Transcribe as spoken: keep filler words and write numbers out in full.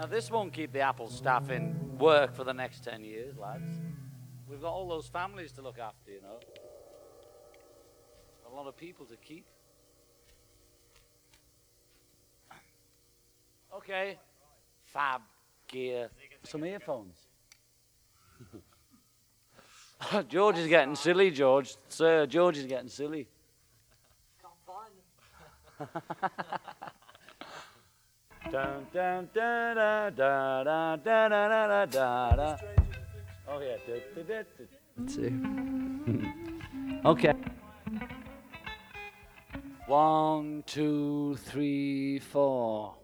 Now, this won't keep the Apple staff in work for the next ten years, lads. We've got all those families to look after, you know. A lot of people to keep. Okay. Fab gear. Some earphones. George is getting silly, George. Sir, George is getting silly. Can't find them. Dun, dun, dun, dun, dun, dun, dun, dun, dun, dun. Oh, yeah. Du, du, du, du. Let's see. Okay. One, two, three, four.